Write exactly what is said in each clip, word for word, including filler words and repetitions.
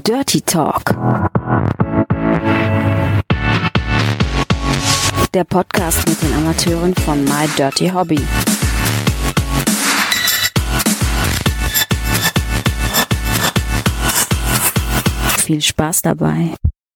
Dirty Talk. Der Podcast mit den Amateuren von My Dirty Hobby. Viel Spaß dabei.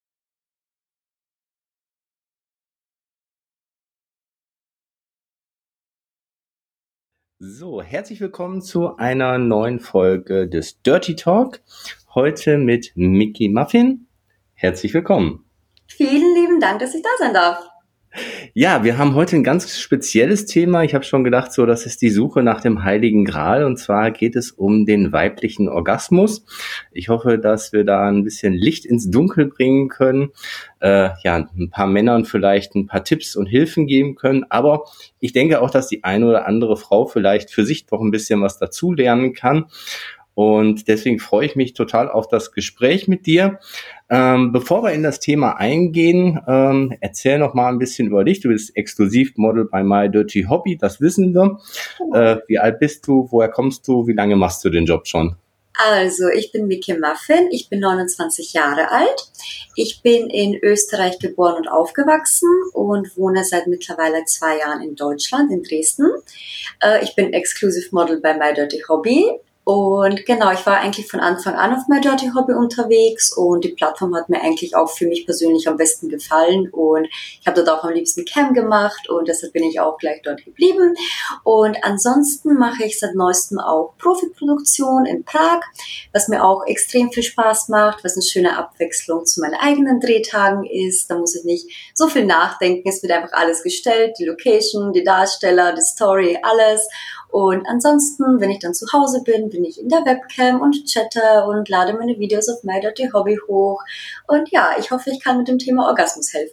So, herzlich willkommen zu einer neuen Folge des Dirty Talk. Heute mit Mickey Muffin. Herzlich willkommen. Vielen lieben Dank, dass ich da sein darf. Ja, wir haben heute ein ganz spezielles Thema. Ich habe schon gedacht, so, das ist die Suche nach dem Heiligen Gral. Und zwar geht es um den weiblichen Orgasmus. Ich hoffe, dass wir da ein bisschen Licht ins Dunkel bringen können. Äh, ja, ein paar Männern vielleicht ein paar Tipps und Hilfen geben können. Aber ich denke auch, dass die eine oder andere Frau vielleicht für sich doch ein bisschen was dazu lernen kann. Und deswegen freue ich mich total auf das Gespräch mit dir. Ähm, bevor wir in das Thema eingehen, ähm, erzähl noch mal ein bisschen über dich. Du bist Exklusivmodel bei My Dirty Hobby, das wissen wir. Äh, wie alt bist du? Woher kommst du? Wie lange machst du den Job schon? Also, ich bin Mickey Muffin, ich bin neunundzwanzig Jahre alt. Ich bin in Österreich geboren und aufgewachsen und wohne seit mittlerweile zwei Jahren in Deutschland, in Dresden. Äh, ich bin Exclusive Model bei My Dirty Hobby. Und genau, ich war eigentlich von Anfang an auf My Dirty Hobby unterwegs und die Plattform hat mir eigentlich auch für mich persönlich am besten gefallen und ich habe dort auch am liebsten Cam gemacht und deshalb bin ich auch gleich dort geblieben. Und ansonsten mache ich seit neuestem auch Profiproduktion in Prag, was mir auch extrem viel Spaß macht, was eine schöne Abwechslung zu meinen eigenen Drehtagen ist. Da muss ich nicht so viel nachdenken, es wird einfach alles gestellt, die Location, die Darsteller, die Story, alles. Und ansonsten, wenn ich dann zu Hause bin, bin ich in der Webcam und chatte und lade meine Videos auf My Dirty Hobby hoch. Und ja, ich hoffe, ich kann mit dem Thema Orgasmus helfen.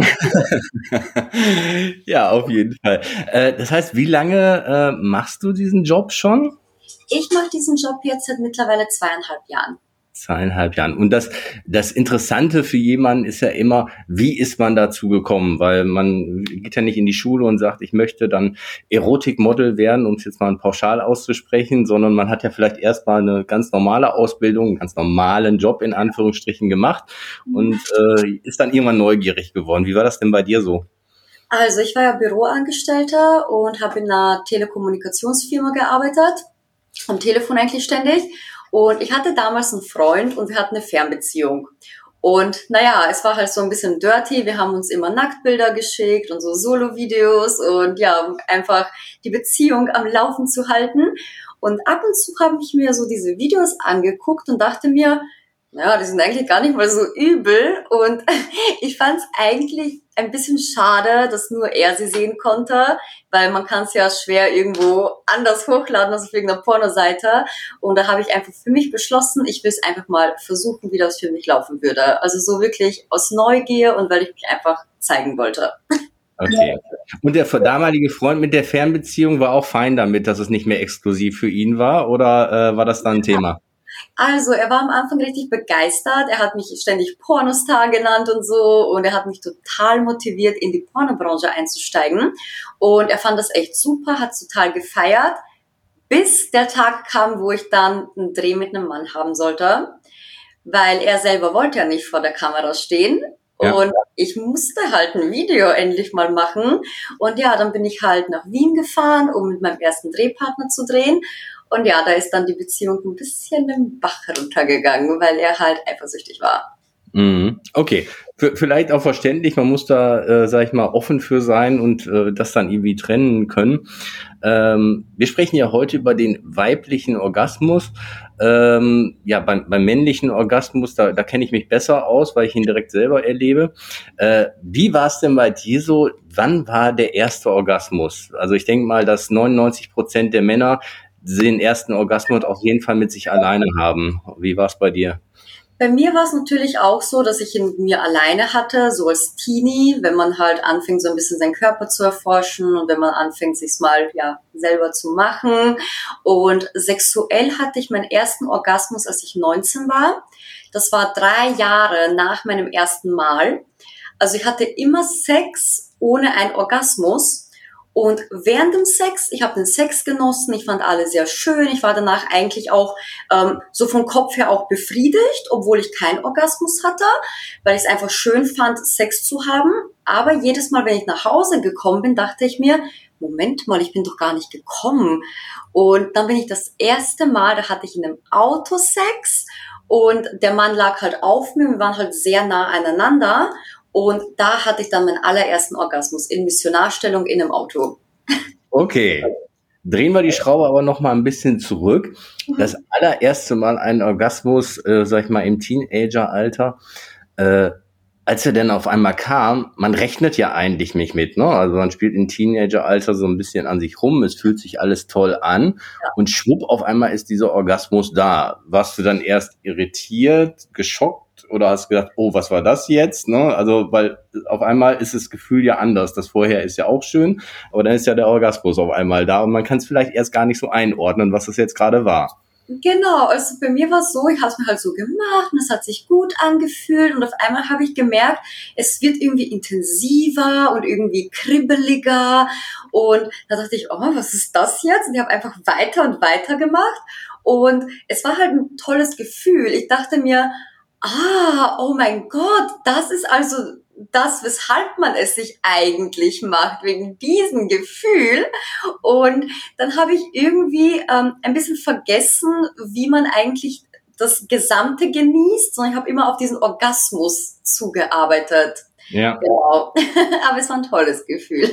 Ja, auf jeden Fall. Äh, das heißt, wie lange äh, machst du diesen Job schon? Ich mache diesen Job jetzt seit mittlerweile zweieinhalb Jahren. Zweieinhalb Jahren. Und das, das Interessante für jemanden ist ja immer, wie ist man dazu gekommen? Weil man geht ja nicht in die Schule und sagt, ich möchte dann Erotikmodel werden, um es jetzt mal pauschal auszusprechen, sondern man hat ja vielleicht erstmal eine ganz normale Ausbildung, einen ganz normalen Job in Anführungsstrichen gemacht und äh, ist dann irgendwann neugierig geworden. Wie war das denn bei dir so? Also ich war ja Büroangestellter und habe in einer Telekommunikationsfirma gearbeitet, am Telefon eigentlich ständig. Und ich hatte damals einen Freund und wir hatten eine Fernbeziehung. Und naja, es war halt so ein bisschen dirty. Wir haben uns immer Nacktbilder geschickt und so Solo-Videos und ja, um einfach die Beziehung am Laufen zu halten. Und ab und zu habe ich mir so diese Videos angeguckt und dachte mir, naja, die sind eigentlich gar nicht mal so übel. Und ich fand es eigentlich ein bisschen schade, dass nur er sie sehen konnte, weil man kann es ja schwer irgendwo anders hochladen als auf irgendeiner Pornoseite. Und da habe ich einfach für mich beschlossen, ich will es einfach mal versuchen, wie das für mich laufen würde. Also so wirklich aus Neugier und weil ich mich einfach zeigen wollte. Okay. Und der damalige Freund mit der Fernbeziehung war auch fein damit, dass es nicht mehr exklusiv für ihn war? Oder äh, war das dann ein Thema? Also, er war am Anfang richtig begeistert. Er hat mich ständig Pornostar genannt und so. Und er hat mich total motiviert, in die Pornobranche einzusteigen. Und er fand das echt super, hat total gefeiert. Bis der Tag kam, wo ich dann einen Dreh mit einem Mann haben sollte. Weil er selber wollte ja nicht vor der Kamera stehen. Ja. Und ich musste halt ein Video endlich mal machen. Und ja, dann bin ich halt nach Wien gefahren, um mit meinem ersten Drehpartner zu drehen. Und ja, da ist dann die Beziehung ein bisschen den Bach runtergegangen, weil er halt eifersüchtig war. Mhm. Okay, v- vielleicht auch verständlich, man muss da, äh, sag ich mal, offen für sein und äh, das dann irgendwie trennen können. Ähm, wir sprechen ja heute über den weiblichen Orgasmus. Ähm, ja, beim, beim männlichen Orgasmus, da, da kenne ich mich besser aus, weil ich ihn direkt selber erlebe. Äh, wie war es denn bei dir so? Wann war der erste Orgasmus? Also ich denke mal, dass neunundneunzig Prozent der Männer den ersten Orgasmus auf jeden Fall mit sich alleine haben. Wie war es bei dir? Bei mir war es natürlich auch so, dass ich ihn mir alleine hatte, so als Teenie, wenn man halt anfängt, so ein bisschen seinen Körper zu erforschen und wenn man anfängt, sich's mal ja selber zu machen. Und sexuell hatte ich meinen ersten Orgasmus, als ich neunzehn war. Das war drei Jahre nach meinem ersten Mal. Also ich hatte immer Sex ohne einen Orgasmus. Und während dem Sex, ich habe den Sex genossen, ich fand alle sehr schön, ich war danach eigentlich auch ähm, so vom Kopf her auch befriedigt, obwohl ich keinen Orgasmus hatte, weil ich es einfach schön fand, Sex zu haben. Aber jedes Mal, wenn ich nach Hause gekommen bin, dachte ich mir, Moment mal, ich bin doch gar nicht gekommen. Und dann bin ich das erste Mal, da hatte ich in einem Auto Sex und der Mann lag halt auf mir, wir waren halt sehr nah aneinander. Und da hatte ich dann meinen allerersten Orgasmus in Missionarstellung in einem Auto. Okay, drehen wir die Schraube aber noch mal ein bisschen zurück. Das allererste Mal einen Orgasmus, äh, sag ich mal, im Teenageralter, äh, als er dann auf einmal kam, man rechnet ja eigentlich nicht mit, ne? Also man spielt im Teenageralter so ein bisschen an sich rum, es fühlt sich alles toll an Ja. und schwupp, auf einmal ist dieser Orgasmus da. Warst du dann erst irritiert, geschockt oder hast gedacht, oh, was war das jetzt? Ne? Also, weil auf einmal ist das Gefühl ja anders. Das vorher ist ja auch schön, aber dann ist ja der Orgasmus auf einmal da und man kann es vielleicht erst gar nicht so einordnen, was das jetzt gerade war. Genau, also bei mir war es so, ich habe es mir halt so gemacht und es hat sich gut angefühlt und auf einmal habe ich gemerkt, es wird irgendwie intensiver und irgendwie kribbeliger und da dachte ich, oh, was ist das jetzt? Und ich habe einfach weiter und weiter gemacht und es war halt ein tolles Gefühl. Ich dachte mir, ah, oh mein Gott, das ist also das, weshalb man es sich eigentlich macht, wegen diesem Gefühl. Und dann habe ich irgendwie ähm, ein bisschen vergessen, wie man eigentlich das Gesamte genießt, sondern ich habe immer auf diesen Orgasmus zugearbeitet. Ja. Genau. Aber es war ein tolles Gefühl.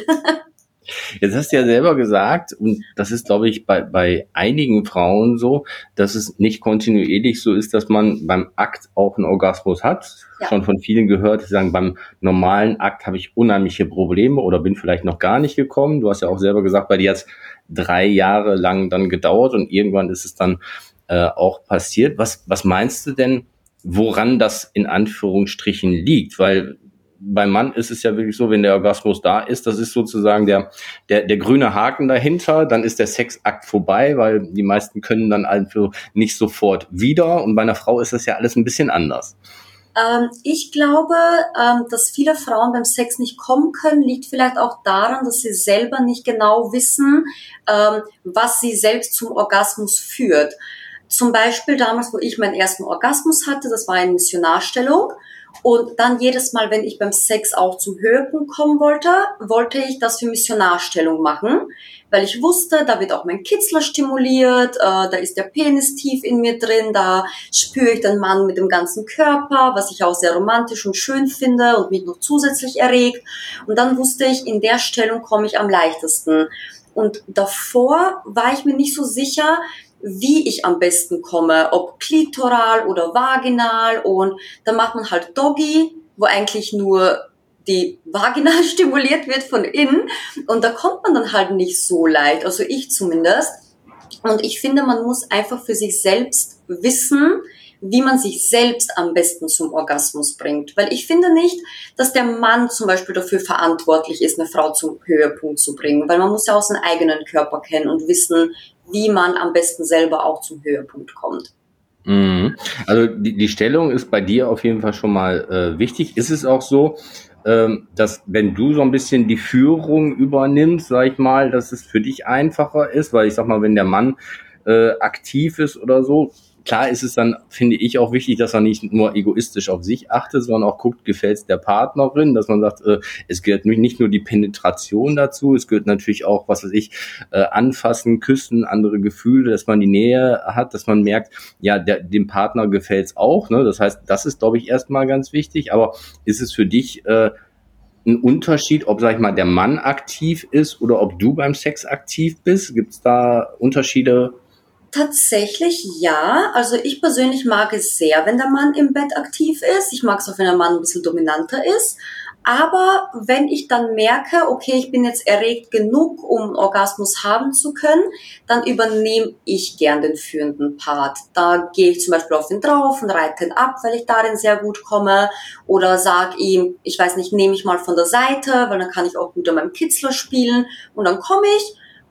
Jetzt hast du ja selber gesagt, und das ist, glaube ich, bei, bei einigen Frauen so, dass es nicht kontinuierlich so ist, dass man beim Akt auch einen Orgasmus hat. Ja. Schon von vielen gehört, die sagen, beim normalen Akt habe ich unheimliche Probleme oder bin vielleicht noch gar nicht gekommen. Du hast ja auch selber gesagt, bei dir hat es drei Jahre lang dann gedauert und irgendwann ist es dann äh, auch passiert. Was, was meinst du denn, woran das in Anführungsstrichen liegt? Weil beim Mann ist es ja wirklich so, wenn der Orgasmus da ist, das ist sozusagen der, der, der grüne Haken dahinter, dann ist der Sexakt vorbei, weil die meisten können dann also nicht sofort wieder und bei einer Frau ist das ja alles ein bisschen anders. Ähm, ich glaube, ähm, dass viele Frauen beim Sex nicht kommen können, liegt vielleicht auch daran, dass sie selber nicht genau wissen, ähm, was sie selbst zum Orgasmus führt. Zum Beispiel damals, wo ich meinen ersten Orgasmus hatte, das war in Missionarstellung. Und dann jedes Mal, wenn ich beim Sex auch zum Höhepunkt kommen wollte, wollte ich das für Missionarstellung machen, weil ich wusste, da wird auch mein Kitzler stimuliert, äh, da ist der Penis tief in mir drin, da spüre ich den Mann mit dem ganzen Körper, was ich auch sehr romantisch und schön finde und mich noch zusätzlich erregt. Und dann wusste ich, in der Stellung komme ich am leichtesten. Und davor war ich mir nicht so sicher, wie ich am besten komme, ob klitoral oder vaginal, und dann macht man halt Doggy, wo eigentlich nur die Vagina stimuliert wird von innen, und da kommt man dann halt nicht so leicht, also ich zumindest. Und ich finde, man muss einfach für sich selbst wissen, wie man sich selbst am besten zum Orgasmus bringt. Weil ich finde nicht, dass der Mann zum Beispiel dafür verantwortlich ist, eine Frau zum Höhepunkt zu bringen, weil man muss ja auch seinen eigenen Körper kennen und wissen, wie man am besten selber auch zum Höhepunkt kommt. Mhm. Also die, die Stellung ist bei dir auf jeden Fall schon mal äh, wichtig. Ist es auch so, ähm, dass wenn du so ein bisschen die Führung übernimmst, sag ich mal, dass es für dich einfacher ist? Weil ich sag mal, wenn der Mann äh, aktiv ist oder so, klar ist es dann, finde ich, auch wichtig, dass er nicht nur egoistisch auf sich achtet, sondern auch guckt, gefällt es der Partnerin, dass man sagt, äh, es gehört nicht nur die Penetration dazu, es gehört natürlich auch, was weiß ich, äh, anfassen, küssen, andere Gefühle, dass man die Nähe hat, dass man merkt, ja, der, dem Partner gefällt es auch, ne? Das heißt, das ist, glaube ich, erstmal ganz wichtig, aber ist es für dich äh, ein Unterschied, ob, sag ich mal, der Mann aktiv ist oder ob du beim Sex aktiv bist? Gibt es da Unterschiede? Tatsächlich ja. Also ich persönlich mag es sehr, wenn der Mann im Bett aktiv ist. Ich mag es auch, wenn der Mann ein bisschen dominanter ist. Aber wenn ich dann merke, okay, ich bin jetzt erregt genug, um Orgasmus haben zu können, dann übernehme ich gern den führenden Part. Da gehe ich zum Beispiel auf ihn drauf und reite ihn ab, weil ich darin sehr gut komme. Oder sag ihm, ich weiß nicht, nehme ich mal von der Seite, weil dann kann ich auch gut an meinem Kitzler spielen. Und dann komme ich.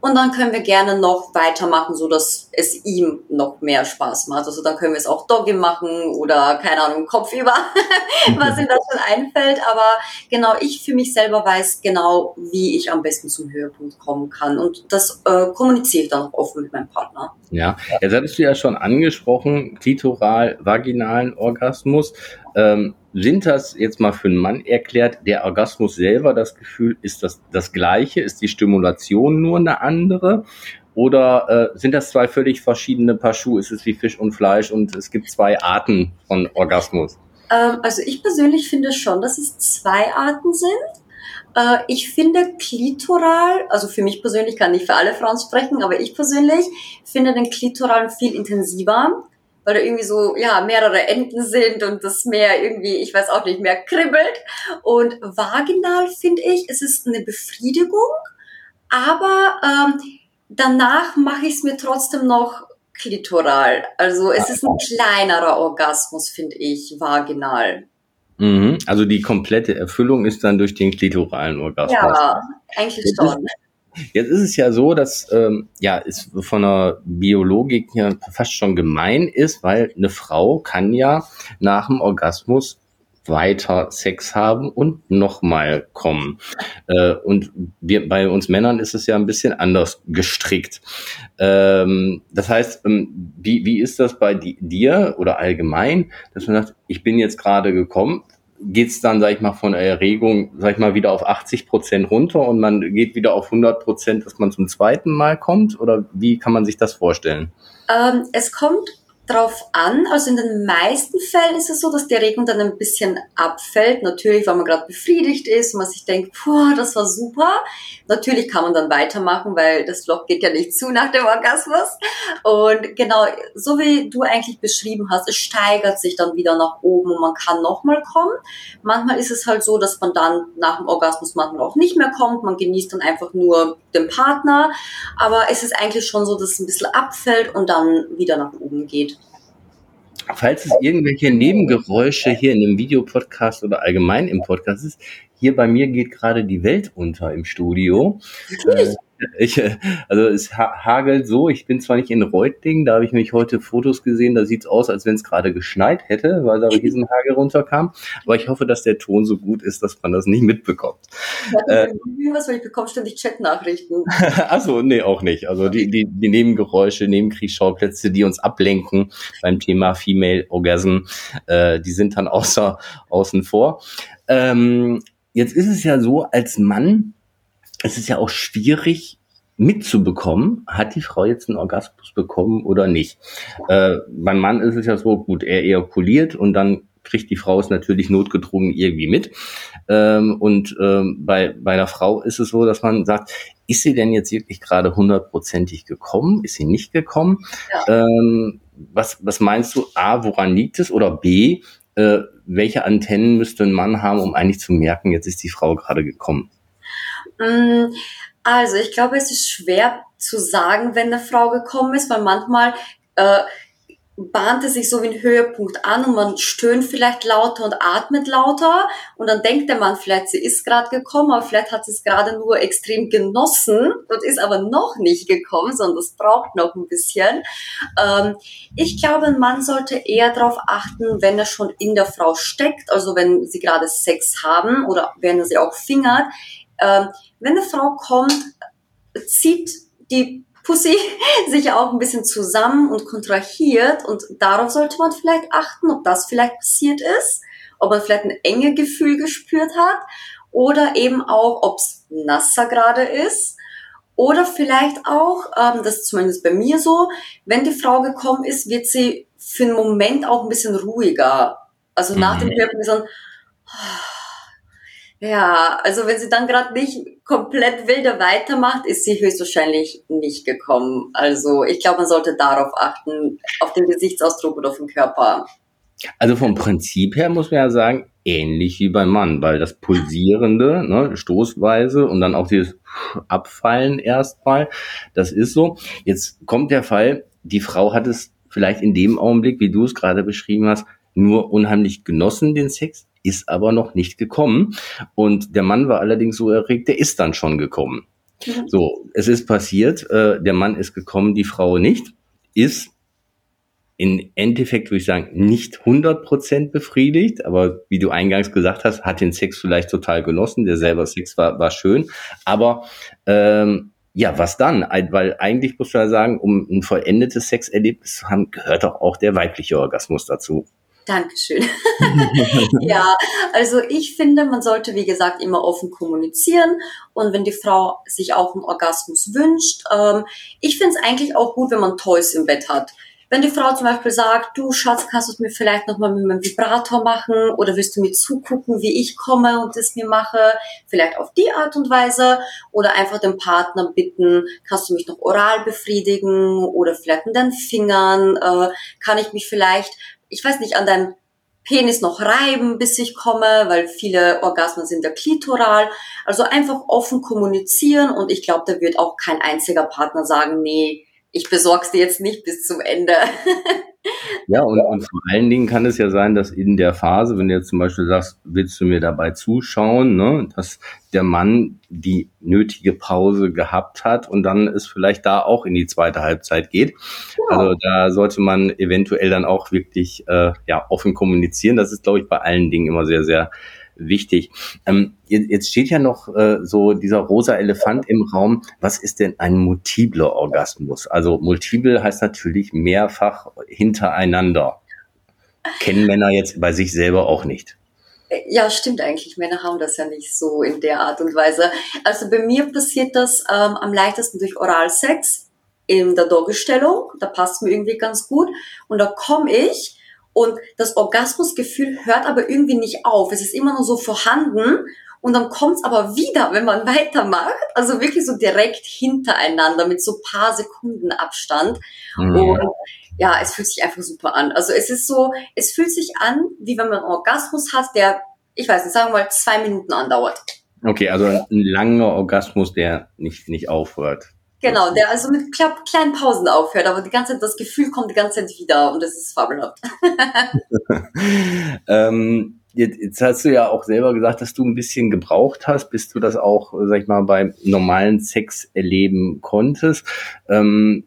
und dann können wir gerne noch weitermachen, so dass es ihm noch mehr Spaß macht. Also dann können wir es auch Doggy machen oder, keine Ahnung, Kopfüber, was ihm da schon einfällt. Aber genau, ich für mich selber weiß genau, wie ich am besten zum Höhepunkt kommen kann. Und das äh, kommuniziere ich dann auch offen mit meinem Partner. Ja, jetzt hattest du ja schon angesprochen, klitoral, vaginalen Orgasmus. Ähm, sind das jetzt mal für einen Mann erklärt, der Orgasmus selber, das Gefühl, ist das das gleiche? Ist die Stimulation nur eine andere? Oder äh, sind das zwei völlig verschiedene Paar Schuhe? Ist es wie Fisch und Fleisch und es gibt zwei Arten von Orgasmus? Ähm, also ich persönlich finde schon, dass es zwei Arten sind. Äh, ich finde klitoral, also für mich persönlich, kann nicht für alle Frauen sprechen, aber ich persönlich finde den klitoralen viel intensiver, weil da irgendwie so, ja, mehrere Enden sind und das mehr irgendwie, ich weiß auch nicht, mehr kribbelt. Und vaginal finde ich, es ist eine Befriedigung, aber ähm, danach mache ich es mir trotzdem noch klitoral. Also es ist ein kleinerer Orgasmus, finde ich, vaginal. Mhm. Also die komplette Erfüllung ist dann durch den klitoralen Orgasmus. Ja, eigentlich schon. Jetzt ist es ja so, dass ähm, ja es von der Biologik her fast schon gemein ist, weil eine Frau kann ja nach dem Orgasmus weiter Sex haben und nochmal kommen. Äh, und wir, bei uns Männern ist es ja ein bisschen anders gestrickt. Ähm, das heißt, ähm, wie, wie ist das bei di- dir oder allgemein, dass man sagt, ich bin jetzt gerade gekommen, geht's dann, sag ich mal, von der Erregung, sag ich mal, wieder auf achtzig Prozent runter und man geht wieder auf hundert Prozent, dass man zum zweiten Mal kommt? Oder wie kann man sich das vorstellen? Ähm, es kommt drauf an, also in den meisten Fällen ist es so, dass die Erregung dann ein bisschen abfällt. Natürlich, weil man gerade befriedigt ist und man sich denkt, boah, das war super. Natürlich kann man dann weitermachen, weil das Loch geht ja nicht zu nach dem Orgasmus. Und genau, so wie du eigentlich beschrieben hast, es steigert sich dann wieder nach oben und man kann nochmal kommen. Manchmal ist es halt so, dass man dann nach dem Orgasmus manchmal auch nicht mehr kommt. Man genießt dann einfach nur den Partner. Aber es ist eigentlich schon so, dass es ein bisschen abfällt und dann wieder nach oben geht. Falls es irgendwelche Nebengeräusche hier in dem Videopodcast oder allgemein im Podcast ist, hier bei mir geht gerade die Welt unter im Studio. Äh, ich, also es ha- hagelt so, ich bin zwar nicht in Reutlingen, da habe ich nämlich heute Fotos gesehen, da sieht's aus, als wenn es gerade geschneit hätte, weil da Riesenhagel runterkam. Aber ich hoffe, dass der Ton so gut ist, dass man das nicht mitbekommt. Äh, was, weil ich bekomme ständig Chatnachrichten. Achso, nee, auch nicht. Also die, die, die Nebengeräusche, Nebenkriegsschauplätze, die uns ablenken beim Thema Female Orgasm, äh, die sind dann außer, außen vor. Ähm, jetzt ist es ja so, als Mann, es ist ja auch schwierig mitzubekommen, hat die Frau jetzt einen Orgasmus bekommen oder nicht. Äh, beim Mann ist es ja so, gut, er ejakuliert und dann kriegt die Frau es natürlich notgedrungen irgendwie mit. Ähm, und ähm, bei, bei einer Frau ist es so, dass man sagt, ist sie denn jetzt wirklich gerade hundertprozentig gekommen? Ist sie nicht gekommen? Ja. Ähm, was, was meinst du? A, woran liegt es? Oder B, äh, welche Antennen müsste ein Mann haben, um eigentlich zu merken, jetzt ist die Frau gerade gekommen? Also ich glaube, es ist schwer zu sagen, wenn eine Frau gekommen ist, weil manchmal äh, bahnt es sich so wie ein Höhepunkt an und man stöhnt vielleicht lauter und atmet lauter und dann denkt der Mann vielleicht, sie ist gerade gekommen, aber vielleicht hat sie es gerade nur extrem genossen und ist aber noch nicht gekommen, sondern es braucht noch ein bisschen. Ähm, ich glaube, ein Mann sollte eher darauf achten, wenn er schon in der Frau steckt, also wenn sie gerade Sex haben oder wenn er sie auch fingert. Ähm, wenn eine Frau kommt, zieht die Pussy sich auch ein bisschen zusammen und kontrahiert und darauf sollte man vielleicht achten, ob das vielleicht passiert ist, ob man vielleicht ein enge Gefühl gespürt hat oder eben auch, ob es nasser gerade ist oder vielleicht auch, ähm, das ist zumindest bei mir so, wenn die Frau gekommen ist, wird sie für einen Moment auch ein bisschen ruhiger. Also nach dem Höhepunkt so ein ja, also wenn sie dann gerade nicht komplett wilde weitermacht, ist sie höchstwahrscheinlich nicht gekommen. Also ich glaube, man sollte darauf achten, auf den Gesichtsausdruck oder auf den Körper. Also vom Prinzip her muss man ja sagen, ähnlich wie beim Mann, weil das Pulsierende, ne, stoßweise und dann auch dieses Abfallen erstmal, das ist so. Jetzt kommt der Fall, die Frau hat es vielleicht in dem Augenblick, wie du es gerade beschrieben hast, nur unheimlich genossen, den Sex, ist aber noch nicht gekommen. Und der Mann war allerdings so erregt, der ist dann schon gekommen. Mhm. So, es ist passiert, äh, der Mann ist gekommen, die Frau nicht, ist im Endeffekt, würde ich sagen, nicht hundert Prozent befriedigt, aber wie du eingangs gesagt hast, hat den Sex vielleicht total genossen, der selber Sex war, war schön, aber ähm, ja, was dann? Weil eigentlich muss man ja sagen, um ein vollendetes Sexerlebnis zu haben, gehört doch auch der weibliche Orgasmus dazu. Dankeschön. Ja, also ich finde, man sollte, wie gesagt, immer offen kommunizieren und wenn die Frau sich auch einen Orgasmus wünscht, ähm, ich finde es eigentlich auch gut, wenn man Toys im Bett hat. Wenn die Frau zum Beispiel sagt, du Schatz, kannst du es mir vielleicht nochmal mit meinem Vibrator machen oder willst du mir zugucken, wie ich komme und es mir mache, vielleicht auf die Art und Weise oder einfach den Partner bitten, kannst du mich noch oral befriedigen oder vielleicht mit deinen Fingern, äh, kann ich mich vielleicht, ich weiß nicht, an deinem Penis noch reiben, bis ich komme, weil viele Orgasmen sind ja klitoral. Also einfach offen kommunizieren und ich glaube, da wird auch kein einziger Partner sagen, nee, ich besorg's dir jetzt nicht bis zum Ende. Ja, und, und vor allen Dingen kann es ja sein, dass in der Phase, wenn du jetzt zum Beispiel sagst, willst du mir dabei zuschauen, ne, dass der Mann die nötige Pause gehabt hat und dann es vielleicht da auch in die zweite Halbzeit geht. Ja. Also da sollte man eventuell dann auch wirklich äh, ja offen kommunizieren. Das ist, glaube ich, bei allen Dingen immer sehr, sehr wichtig. Ähm, jetzt steht ja noch äh, so dieser rosa Elefant im Raum. Was ist denn ein multipler Orgasmus? Also multiple heißt natürlich mehrfach hintereinander. Kennen Männer jetzt bei sich selber auch nicht. Ja, stimmt eigentlich. Männer haben das ja nicht so in der Art und Weise. Also bei mir passiert das ähm, am leichtesten durch Oralsex in der Doggestellung. Da passt mir irgendwie ganz gut. Und da komme ich und das Orgasmusgefühl hört aber irgendwie nicht auf. Es ist immer nur so vorhanden und dann kommt es aber wieder, wenn man weitermacht. Also wirklich so direkt hintereinander mit so paar Sekunden Abstand. Mhm. Und ja, es fühlt sich einfach super an. Also es ist so, es fühlt sich an, wie wenn man einen Orgasmus hat, der, ich weiß nicht, sagen wir mal zwei Minuten andauert. Okay, also ein langer Orgasmus, der nicht, nicht aufhört. Genau, der also mit kleinen Pausen aufhört, aber die ganze Zeit, das Gefühl kommt die ganze Zeit wieder und das ist fabelhaft. ähm, jetzt, jetzt hast du ja auch selber gesagt, dass du ein bisschen gebraucht hast, bis du das auch, sag ich mal, beim normalen Sex erleben konntest. Ähm,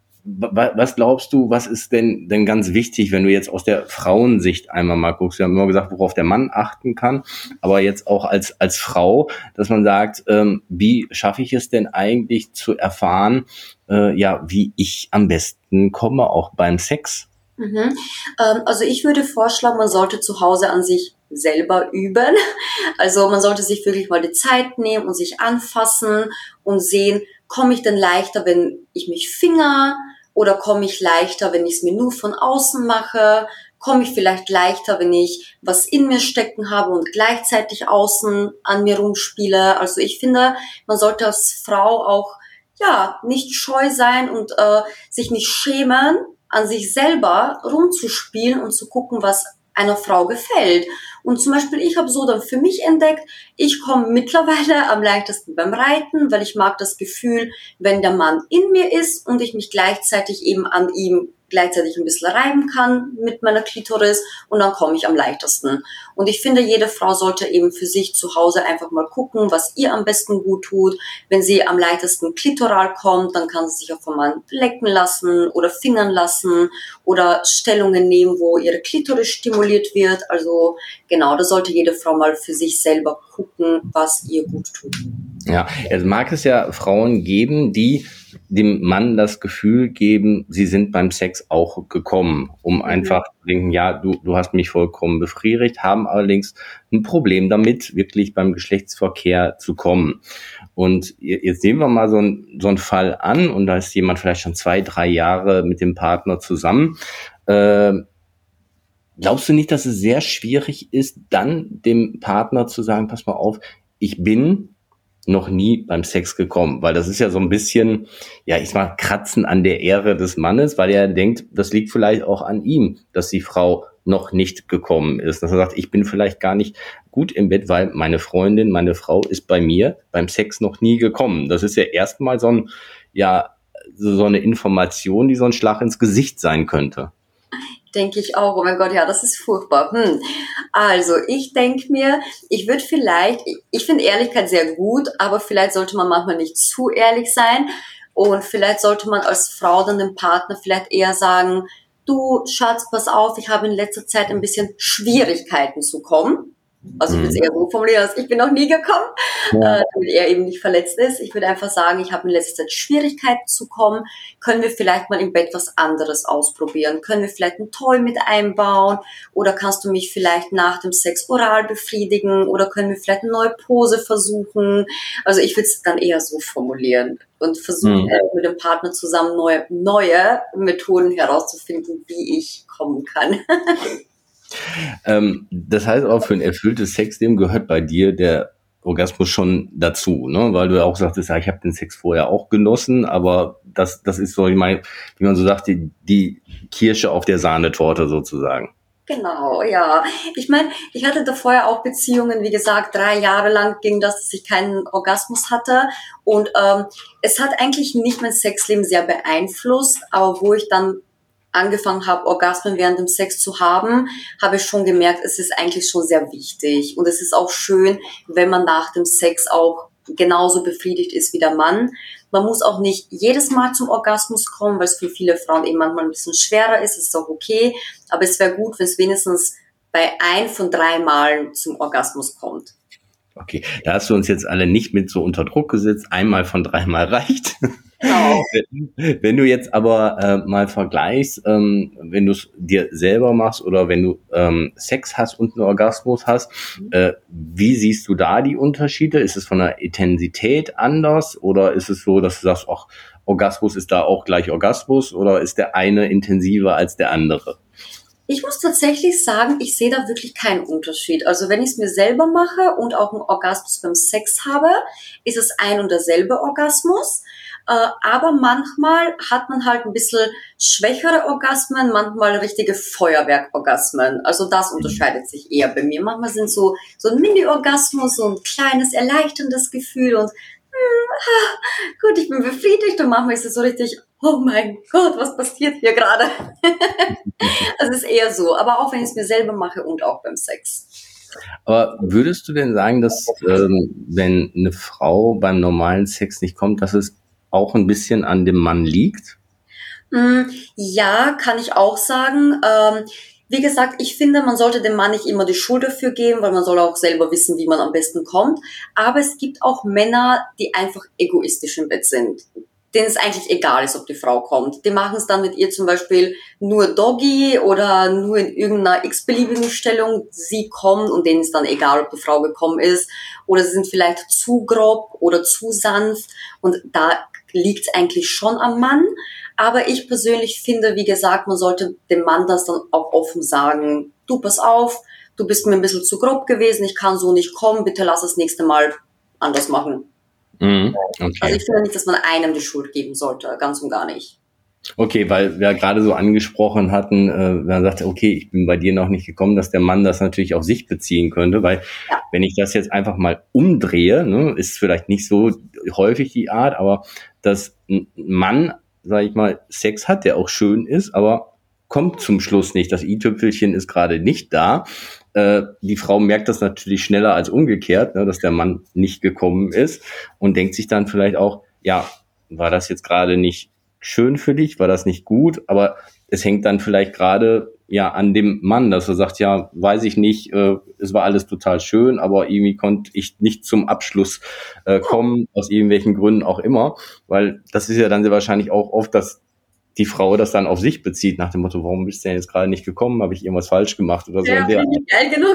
Was glaubst du, was ist denn denn ganz wichtig, wenn du jetzt aus der Frauensicht einmal mal guckst? Wir haben immer gesagt, worauf der Mann achten kann, aber jetzt auch als als Frau, dass man sagt, ähm, wie schaffe ich es denn eigentlich zu erfahren, äh, ja, wie ich am besten komme, auch beim Sex? Mhm. Ähm, also ich würde vorschlagen, man sollte zu Hause an sich selber üben. Also man sollte sich wirklich mal die Zeit nehmen und sich anfassen und sehen, komme ich denn leichter, wenn ich mich finger? Oder komme ich leichter, wenn ich es mir nur von außen mache? Komme ich vielleicht leichter, wenn ich was in mir stecken habe und gleichzeitig außen an mir rumspiele? Also ich finde, man sollte als Frau auch ja nicht scheu sein und äh, sich nicht schämen, an sich selber rumzuspielen und zu gucken, was einer Frau gefällt. Und zum Beispiel, ich habe so dann für mich entdeckt, ich komme mittlerweile am leichtesten beim Reiten, weil ich mag das Gefühl, wenn der Mann in mir ist und ich mich gleichzeitig eben an ihm gleichzeitig ein bisschen reiben kann mit meiner Klitoris und dann komme ich am leichtesten. Und ich finde, jede Frau sollte eben für sich zu Hause einfach mal gucken, was ihr am besten gut tut. Wenn sie am leichtesten klitoral kommt, dann kann sie sich auch vom Mann lecken lassen oder fingern lassen oder Stellungen nehmen, wo ihre Klitoris stimuliert wird. Also genau, da sollte jede Frau mal für sich selber gucken, was ihr gut tut. Ja, es mag es ja Frauen geben, die dem Mann das Gefühl geben, sie sind beim Sex auch gekommen, um mhm. einfach zu denken, ja, du, du hast mich vollkommen befriedigt, haben allerdings ein Problem damit, wirklich beim Geschlechtsverkehr zu kommen. Und jetzt nehmen wir mal so einen so einen Fall an und da ist jemand vielleicht schon zwei, drei Jahre mit dem Partner zusammen. Äh, glaubst du nicht, dass es sehr schwierig ist, dann dem Partner zu sagen, pass mal auf, ich bin noch nie beim Sex gekommen, weil das ist ja so ein bisschen, ja, ich sag mal, Kratzen an der Ehre des Mannes, weil er denkt, das liegt vielleicht auch an ihm, dass die Frau noch nicht gekommen ist. Dass er sagt, ich bin vielleicht gar nicht gut im Bett, weil meine Freundin, meine Frau ist bei mir beim Sex noch nie gekommen. Das ist ja erstmal so ein, ja, so eine Information, die so ein Schlag ins Gesicht sein könnte. Denke ich auch. Oh mein Gott, ja, das ist furchtbar. Hm. Also, ich denke mir, ich würde vielleicht, ich finde Ehrlichkeit sehr gut, aber vielleicht sollte man manchmal nicht zu ehrlich sein und vielleicht sollte man als Frau dann dem Partner vielleicht eher sagen, du Schatz, pass auf, ich habe in letzter Zeit ein bisschen Schwierigkeiten zu kommen. Also ich würde es eher so formulieren, als ich bin noch nie gekommen, ja. äh, damit er eben nicht verletzt ist. Ich würde einfach sagen, ich habe in letzter Zeit Schwierigkeiten zu kommen. Können wir vielleicht mal im Bett was anderes ausprobieren? Können wir vielleicht ein Toy mit einbauen? Oder kannst du mich vielleicht nach dem Sex oral befriedigen? Oder können wir vielleicht eine neue Pose versuchen? Also ich würde es dann eher so formulieren und versuchen, mhm. mit dem Partner zusammen neue, neue Methoden herauszufinden, wie ich kommen kann. Ähm, das heißt auch, für ein erfülltes Sexleben gehört bei dir der Orgasmus schon dazu, ne? Weil du ja auch sagtest, ja, ich habe den Sex vorher auch genossen, aber das, das ist so, ich meine, wie man so sagt, die, die Kirsche auf der Sahnetorte sozusagen. Genau, ja. Ich meine, ich hatte da vorher auch Beziehungen, wie gesagt, drei Jahre lang ging das, dass ich keinen Orgasmus hatte und ähm, es hat eigentlich nicht mein Sexleben sehr beeinflusst, aber wo ich dann angefangen habe, Orgasmen während dem Sex zu haben, habe ich schon gemerkt, es ist eigentlich schon sehr wichtig. Und es ist auch schön, wenn man nach dem Sex auch genauso befriedigt ist wie der Mann. Man muss auch nicht jedes Mal zum Orgasmus kommen, weil es für viele Frauen eben manchmal ein bisschen schwerer ist. Das ist auch okay. Aber es wäre gut, wenn es wenigstens bei ein von drei Malen zum Orgasmus kommt. Okay, da hast du uns jetzt alle nicht mit so unter Druck gesetzt. Einmal von dreimal reicht. Genau. Wenn du jetzt aber äh, mal vergleichst, ähm, wenn du es dir selber machst oder wenn du ähm, Sex hast und einen Orgasmus hast, äh, wie siehst du da die Unterschiede? Ist es von der Intensität anders oder ist es so, dass du sagst, ach, Orgasmus ist da auch gleich Orgasmus oder ist der eine intensiver als der andere? Ich muss tatsächlich sagen, ich sehe da wirklich keinen Unterschied. Also wenn ich es mir selber mache und auch einen Orgasmus beim Sex habe, ist es ein und derselbe Orgasmus. Äh, aber manchmal hat man halt ein bisschen schwächere Orgasmen, manchmal richtige Feuerwerkorgasmen. Also das unterscheidet sich eher bei mir. Manchmal sind so so ein Mini-Orgasmus, so ein kleines erleichterndes Gefühl und hm, gut, ich bin befriedigt und manchmal ist es so richtig, oh mein Gott, was passiert hier gerade? Also es ist eher so, aber auch wenn ich es mir selber mache und auch beim Sex. Aber würdest du denn sagen, dass ähm, wenn eine Frau beim normalen Sex nicht kommt, dass es auch ein bisschen an dem Mann liegt? Ja, kann ich auch sagen. Ähm, wie gesagt, ich finde, man sollte dem Mann nicht immer die Schuld dafür geben, weil man soll auch selber wissen, wie man am besten kommt. Aber es gibt auch Männer, die einfach egoistisch im Bett sind, denen es eigentlich egal ist, ob die Frau kommt. Die machen es dann mit ihr zum Beispiel nur Doggy oder nur in irgendeiner x-beliebigen Stellung. Sie kommen und denen ist dann egal, ob die Frau gekommen ist. Oder sie sind vielleicht zu grob oder zu sanft. Und da liegt es eigentlich schon am Mann. Aber ich persönlich finde, wie gesagt, man sollte dem Mann das dann auch offen sagen. Du, pass auf, du bist mir ein bisschen zu grob gewesen, ich kann so nicht kommen, bitte lass das nächste Mal anders machen. Mhm, okay. Also ich finde nicht, dass man einem die Schuld geben sollte, ganz und gar nicht. Okay, weil wir gerade so angesprochen hatten, äh, wenn man sagt, okay, ich bin bei dir noch nicht gekommen, dass der Mann das natürlich auf sich beziehen könnte, weil ja. Wenn ich das jetzt einfach mal umdrehe, ne, ist vielleicht nicht so häufig die Art, aber dass ein Mann, sag ich mal, Sex hat, der auch schön ist, aber kommt zum Schluss nicht. Das i-Tüpfelchen ist gerade nicht da. Äh, die Frau merkt das natürlich schneller als umgekehrt, ne, dass der Mann nicht gekommen ist und denkt sich dann vielleicht auch, ja, war das jetzt gerade nicht schön für dich, war das nicht gut, aber es hängt dann vielleicht gerade ja an dem Mann, dass er sagt, ja, weiß ich nicht, äh, es war alles total schön, aber irgendwie konnte ich nicht zum Abschluss äh, kommen, aus irgendwelchen Gründen auch immer, weil das ist ja dann sehr wahrscheinlich auch oft, dass die Frau das dann auf sich bezieht, nach dem Motto, warum bist du denn jetzt gerade nicht gekommen, habe ich irgendwas falsch gemacht oder so. Ja, finde ich geil genug.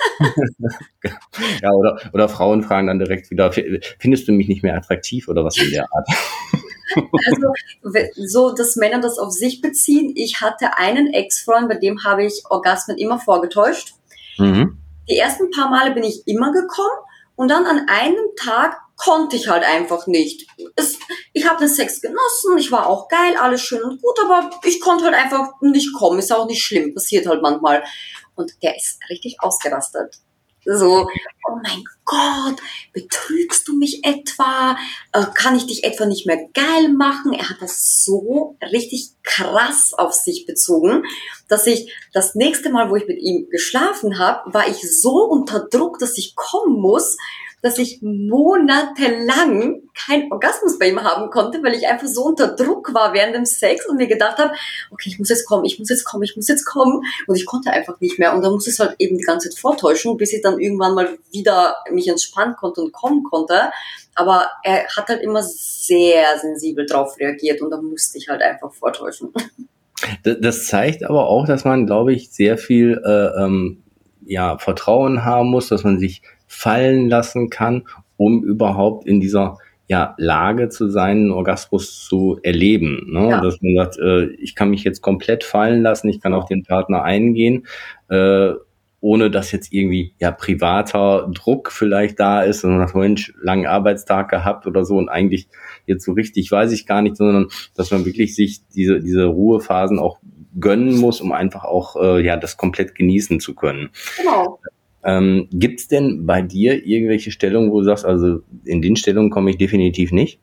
Ja, oder, oder Frauen fragen dann direkt wieder, findest du mich nicht mehr attraktiv oder was in der Art? Also so, dass Männer das auf sich beziehen. Ich hatte einen Ex-Freund, bei dem habe ich Orgasmen immer vorgetäuscht. Mhm. Die ersten paar Male bin ich immer gekommen und dann an einem Tag konnte ich halt einfach nicht. Es, ich habe den Sex genossen, ich war auch geil, alles schön und gut, aber ich konnte halt einfach nicht kommen. Ist auch nicht schlimm, passiert halt manchmal. Und der ist richtig ausgerastet. So, oh mein Gott, betrügst du mich etwa? Äh, kann ich dich etwa nicht mehr geil machen? Er hat das so richtig krass auf sich bezogen, dass ich das nächste Mal, wo ich mit ihm geschlafen habe, war ich so unter Druck, dass ich kommen muss, dass ich monatelang keinen Orgasmus bei ihm haben konnte, weil ich einfach so unter Druck war während dem Sex und mir gedacht habe, okay, ich muss jetzt kommen, ich muss jetzt kommen, ich muss jetzt kommen. Und ich konnte einfach nicht mehr. Und dann musste ich es halt eben die ganze Zeit vortäuschen, bis ich dann irgendwann mal wieder mich entspannen konnte und kommen konnte. Aber er hat halt immer sehr sensibel drauf reagiert und dann musste ich halt einfach vortäuschen. Das zeigt aber auch, dass man, glaube ich, sehr viel äh, ähm, ja, Vertrauen haben muss, dass man sich fallen lassen kann, um überhaupt in dieser ja, Lage zu sein, einen Orgasmus zu erleben. Ne? Ja. Dass man sagt, äh, ich kann mich jetzt komplett fallen lassen, ich kann auf den Partner eingehen, äh, ohne dass jetzt irgendwie ja privater Druck vielleicht da ist und man sagt, Mensch, langen Arbeitstag gehabt oder so und eigentlich jetzt so richtig weiß ich gar nicht, sondern dass man wirklich sich diese diese Ruhephasen auch gönnen muss, um einfach auch äh, ja das komplett genießen zu können. Genau. Ähm, gibt's denn bei dir irgendwelche Stellungen, wo du sagst, also in den Stellungen komme ich definitiv nicht?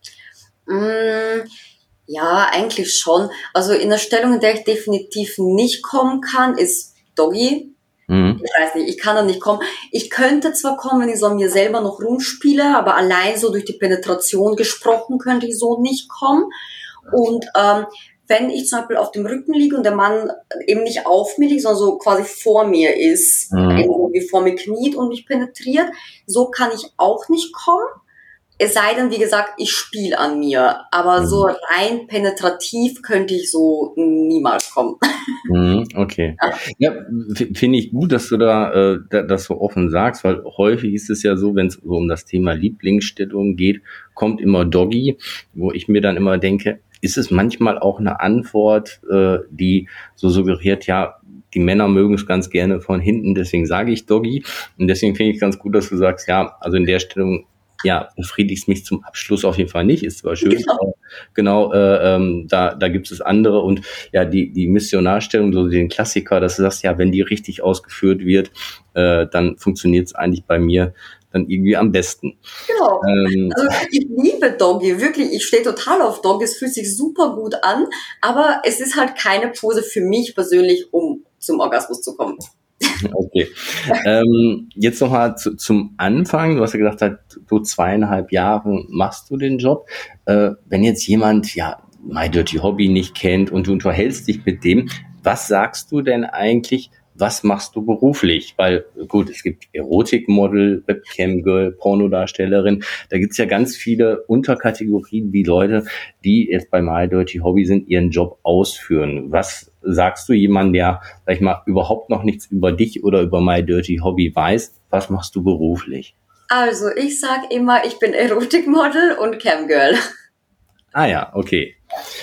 Mm, ja, eigentlich schon. Also in der Stellung, in der ich definitiv nicht kommen kann, ist Doggy. Mhm. Ich weiß nicht, ich kann da nicht kommen. Ich könnte zwar kommen, wenn ich so an mir selber noch rumspiele, aber allein so durch die Penetration gesprochen könnte ich so nicht kommen. Und ähm, wenn ich zum Beispiel auf dem Rücken liege und der Mann eben nicht auf mir liegt, sondern so quasi vor mir ist, mhm. irgendwie vor mir kniet und mich penetriert, so kann ich auch nicht kommen. Es sei denn, wie gesagt, ich spiele an mir. Aber mhm. so rein penetrativ könnte ich so niemals kommen. Mhm, okay. Ja, ja finde ich gut, dass du da, äh, da das so offen sagst, weil häufig ist es ja so, wenn es so um das Thema Lieblingsstellung geht, kommt immer Doggy, wo ich mir dann immer denke, ist es manchmal auch eine Antwort, äh, die so suggeriert, ja, die Männer mögen es ganz gerne von hinten, deswegen sage ich Doggy. Und deswegen finde ich ganz gut, dass du sagst, ja, also in der Stellung, ja, befriedigt es mich zum Abschluss auf jeden Fall nicht, ist zwar schön, genau, aber genau äh, ähm, da da gibt es andere und ja, die die Missionarstellung, so den Klassiker, dass du sagst, ja, wenn die richtig ausgeführt wird, äh, dann funktioniert es eigentlich bei mir dann irgendwie am besten. Genau. Ähm, also ich liebe Doggy, wirklich. Ich stehe total auf Doggy. Es fühlt sich super gut an, aber es ist halt keine Pose für mich persönlich, um zum Orgasmus zu kommen. Okay. ähm, jetzt nochmal zu, zum Anfang. Du hast ja gesagt, du zweieinhalb Jahre machst du den Job. Äh, wenn jetzt jemand ja My Dirty Hobby nicht kennt und du unterhältst dich mit dem, was sagst du denn eigentlich? Was machst du beruflich? Weil, gut, es gibt Erotikmodel, Webcam-Girl, Pornodarstellerin. Da gibt's ja ganz viele Unterkategorien, wie Leute, die jetzt bei My Dirty Hobby sind, ihren Job ausführen. Was sagst du jemandem, der, sag ich mal, überhaupt noch nichts über dich oder über My Dirty Hobby weiß? Was machst du beruflich? Also, ich sag immer, ich bin Erotikmodel und Camgirl. Ah ja, okay.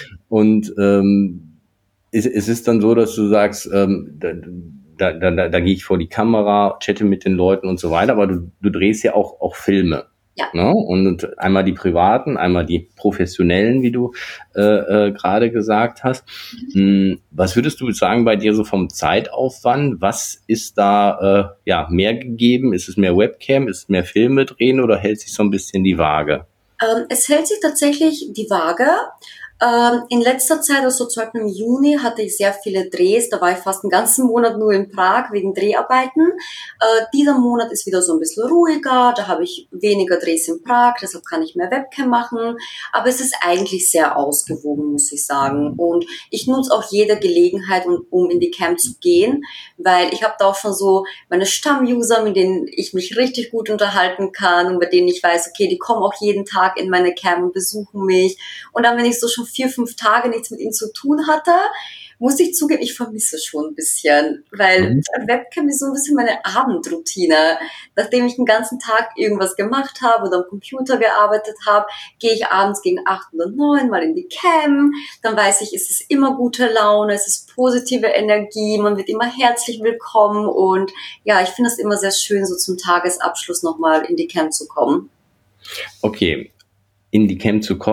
Und ähm, es, es ist dann so, dass du sagst, ähm, da, Da, da, da, da gehe ich vor die Kamera, chatte mit den Leuten und so weiter, aber du, du drehst ja auch, auch Filme. Ja. Ne? Und einmal die privaten, einmal die professionellen, wie du äh, äh, gerade gesagt hast. Hm, was würdest du sagen bei dir so vom Zeitaufwand? Was ist da äh, ja mehr gegeben? Ist es mehr Webcam? Ist es mehr Filme drehen oder hält sich so ein bisschen die Waage? Ähm, es hält sich tatsächlich die Waage. Ähm, in letzter Zeit, also zum Beispiel im Juni, hatte ich sehr viele Drehs. Da war ich fast einen ganzen Monat nur in Prag wegen Dreharbeiten. Äh, dieser Monat ist wieder so ein bisschen ruhiger. Da habe ich weniger Drehs in Prag, deshalb kann ich mehr Webcam machen. Aber es ist eigentlich sehr ausgewogen, muss ich sagen. Und ich nutze auch jede Gelegenheit, um, um in die Cam zu gehen, weil ich habe da auch schon so meine Stammuser, mit denen ich mich richtig gut unterhalten kann und bei denen ich weiß, okay, die kommen auch jeden Tag in meine Cam und besuchen mich. Und dann, wenn ich so schon vier, fünf Tage nichts mit ihnen zu tun hatte, muss ich zugeben, ich vermisse schon ein bisschen, weil mhm. Webcam ist so ein bisschen meine Abendroutine. Nachdem ich den ganzen Tag irgendwas gemacht habe oder am Computer gearbeitet habe, gehe ich abends gegen acht oder neun mal in die Cam. Dann weiß ich, es ist immer gute Laune, es ist positive Energie, man wird immer herzlich willkommen und ja, ich finde es immer sehr schön, so zum Tagesabschluss nochmal in die Cam zu kommen. Okay, in die Cam zu kommen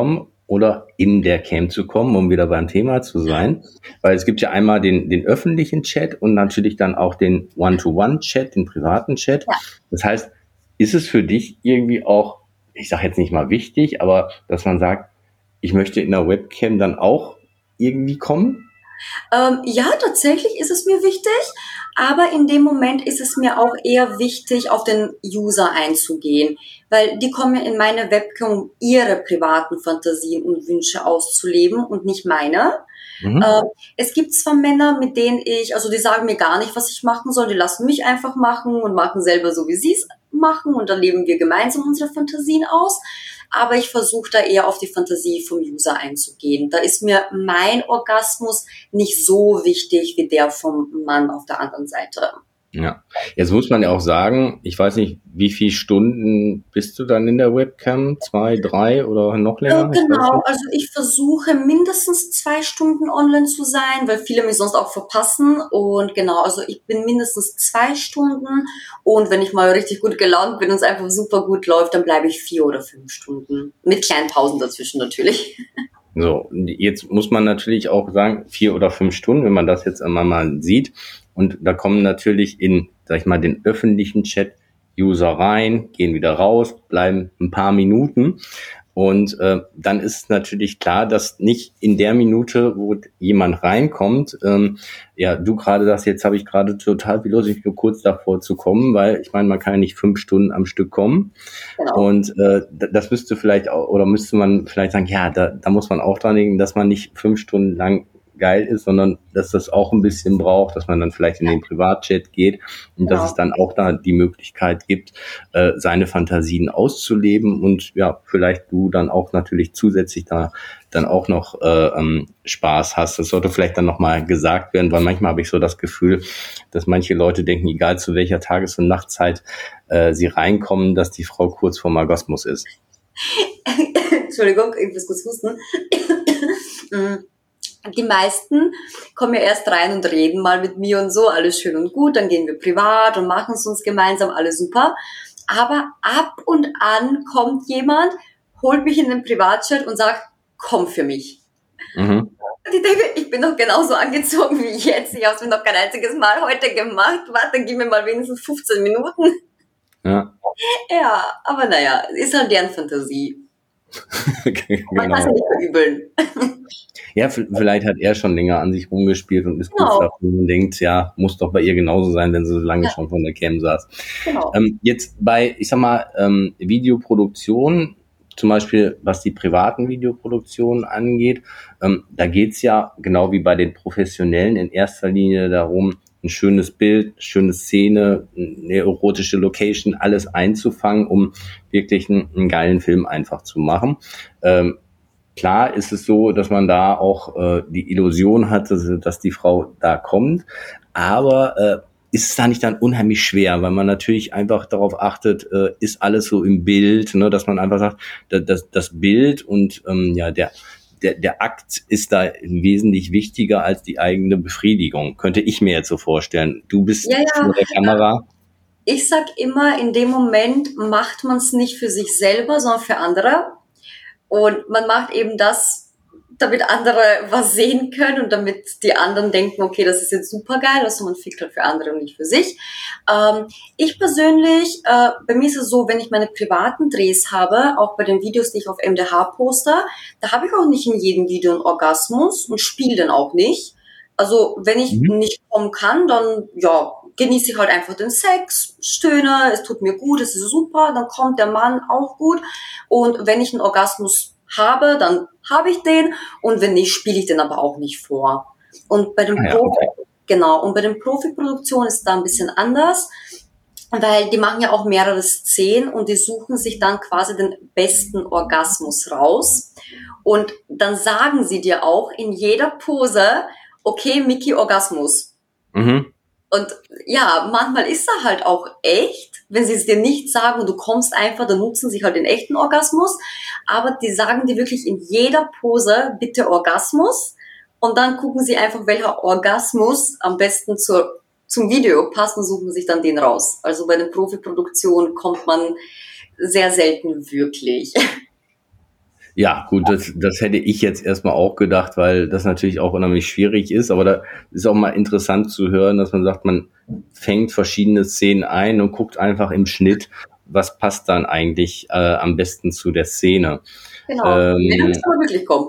oder in der Cam zu kommen, um wieder beim Thema zu sein. Weil es gibt ja einmal den, den öffentlichen Chat und natürlich dann auch den One-to-One-Chat, den privaten Chat. Ja. Das heißt, ist es für dich irgendwie auch, ich sage jetzt nicht mal wichtig, aber dass man sagt, ich möchte in der Webcam dann auch irgendwie kommen? Ähm, ja, tatsächlich ist es mir wichtig, aber in dem Moment ist es mir auch eher wichtig, auf den User einzugehen, weil die kommen ja in meine Webcam, um ihre privaten Fantasien und Wünsche auszuleben und nicht meine. Mhm. Ähm, es gibt zwar Männer, mit denen ich, also die sagen mir gar nicht, was ich machen soll, die lassen mich einfach machen und machen selber so, wie sie es machen und dann leben wir gemeinsam unsere Fantasien aus. Aber ich versuche da eher auf die Fantasie vom User einzugehen. Da ist mir mein Orgasmus nicht so wichtig wie der vom Mann auf der anderen Seite. Ja, jetzt muss man ja auch sagen, ich weiß nicht, wie viele Stunden bist du dann in der Webcam? Zwei, drei oder noch länger? Äh, genau, also ich versuche mindestens zwei Stunden online zu sein, weil viele mich sonst auch verpassen. Und genau, also ich bin mindestens zwei Stunden. Und wenn ich mal richtig gut gelaunt bin und es einfach super gut läuft, dann bleibe ich vier oder fünf Stunden. Mit kleinen Pausen dazwischen natürlich. So, jetzt muss man natürlich auch sagen, vier oder fünf Stunden, wenn man das jetzt einmal mal sieht. Und da kommen natürlich in, sag ich mal, den öffentlichen Chat User rein, gehen wieder raus, bleiben ein paar Minuten. Und äh, dann ist es natürlich klar, dass nicht in der Minute, wo jemand reinkommt, ähm, ja, du gerade sagst, jetzt habe ich gerade total viel los, ich bin kurz davor zu kommen, weil ich meine, man kann ja nicht fünf Stunden am Stück kommen. Genau. Und äh, das müsste vielleicht auch, oder müsste man vielleicht sagen, ja, da, da muss man auch dran denken, dass man nicht fünf Stunden lang geil ist, sondern dass das auch ein bisschen braucht, dass man dann vielleicht in den Privatchat geht und genau. dass es dann auch da die Möglichkeit gibt, äh, seine Fantasien auszuleben und ja, vielleicht du dann auch natürlich zusätzlich da dann auch noch äh, ähm, Spaß hast. Das sollte vielleicht dann nochmal gesagt werden, weil manchmal habe ich so das Gefühl, dass manche Leute denken, egal zu welcher Tages- und Nachtzeit äh, sie reinkommen, dass die Frau kurz vorm Orgasmus ist. Entschuldigung, ich muss kurz husten. Die meisten kommen ja erst rein und reden mal mit mir und so, alles schön und gut, dann gehen wir privat und machen es uns gemeinsam, alles super. Aber ab und an kommt jemand, holt mich in den Privatchat und sagt, komm für mich. Mhm. Und ich denke, ich bin doch genauso angezogen wie jetzt. Ich habe es mir noch kein einziges Mal heute gemacht. Warte, dann gib mir mal wenigstens fünfzehn Minuten. Ja. Ja, aber naja, ist halt deren Fantasie. Okay, man kann es ja nicht verübeln. Ja, vielleicht hat er schon länger an sich rumgespielt und ist genau. kurz davor und denkt, ja, muss doch bei ihr genauso sein, wenn sie so lange ja. schon von der Cam saß. Genau. Ähm, jetzt bei, ich sag mal, ähm, Videoproduktion, zum Beispiel was die privaten Videoproduktionen angeht, ähm, da geht's ja genau wie bei den professionellen in erster Linie darum, ein schönes Bild, schöne Szene, eine erotische Location, alles einzufangen, um wirklich einen, einen geilen Film einfach zu machen. Ähm, klar ist es so, dass man da auch äh, die Illusion hat, dass, dass die Frau da kommt, aber äh, ist es da nicht dann unheimlich schwer, weil man natürlich einfach darauf achtet, äh, ist alles so im Bild, ne, dass man einfach sagt, das, das Bild und ähm, ja der Der, der Akt ist da wesentlich wichtiger als die eigene Befriedigung. Könnte ich mir jetzt so vorstellen. Du bist ja, ja. vor der Kamera. Ich sag immer, in dem Moment macht man es nicht für sich selber, sondern für andere. Und man macht eben das, damit andere was sehen können und damit die anderen denken, okay, das ist jetzt super geil, also man fickt halt für andere und nicht für sich. Ähm, ich persönlich, äh, bei mir ist es so, wenn ich meine privaten Drehs habe, auch bei den Videos, die ich auf M D H poste, da habe ich auch nicht in jedem Video einen Orgasmus und spiele den auch nicht. Also wenn ich mhm. nicht kommen kann, dann ja, genieße ich halt einfach den Sex, stöhne, es tut mir gut, es ist super, dann kommt der Mann auch gut und wenn ich einen Orgasmus habe, dann habe ich den und wenn nicht, spiele ich den aber auch nicht vor. Und bei den ja, Profi, okay. genau, und bei den Profi-Produktionen ist es da ein bisschen anders, weil die machen ja auch mehrere Szenen und die suchen sich dann quasi den besten Orgasmus raus und dann sagen sie dir auch in jeder Pose, okay, Miki, Orgasmus. Mhm. Und ja, manchmal ist er halt auch echt, wenn sie es dir nicht sagen und du kommst einfach, dann nutzen sie halt den echten Orgasmus, aber die sagen dir wirklich in jeder Pose, bitte Orgasmus und dann gucken sie einfach, welcher Orgasmus am besten zur, zum Video passt und suchen sich dann den raus. Also bei den Profiproduktionen kommt man sehr selten wirklich. Ja, gut, das, das hätte ich jetzt erstmal auch gedacht, weil das natürlich auch unheimlich schwierig ist. Aber da ist auch mal interessant zu hören, dass man sagt, man fängt verschiedene Szenen ein und guckt einfach im Schnitt, was passt dann eigentlich äh, am besten zu der Szene. Genau. Ähm, Nee, du musst aber wirklich kommen.